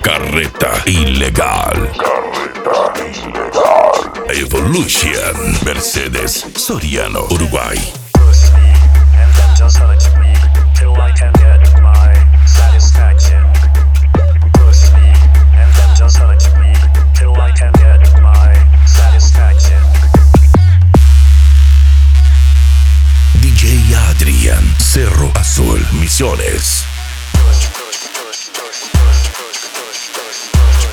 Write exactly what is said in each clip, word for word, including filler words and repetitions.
Carreta Ilegal. Carreta Ilegal. Evolution. Mercedes Soriano, Uruguay. Push me and then just hurt me till I can get my satisfaction. Push me and then just hurt me till I can get my satisfaction. D J Adrian, Cerro Azul, Misiones. Push, push, push, push, push, push, push, push,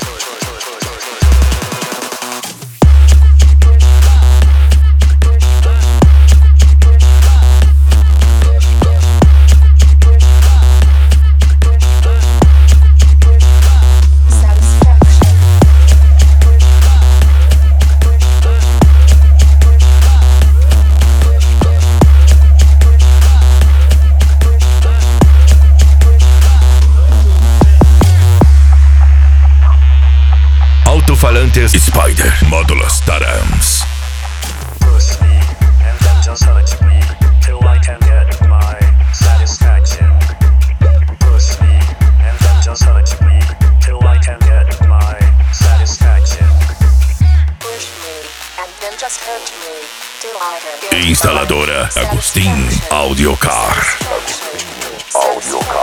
Alto-falantes Spider, módulos Tarams. push me and then just hurt me till I can get my satisfaction. Push me and then just hurt me till I can get my satisfaction. Push me and then just hurt me till I can get Instaladora my Agustín satisfaction. Audiocar. Satisfaction.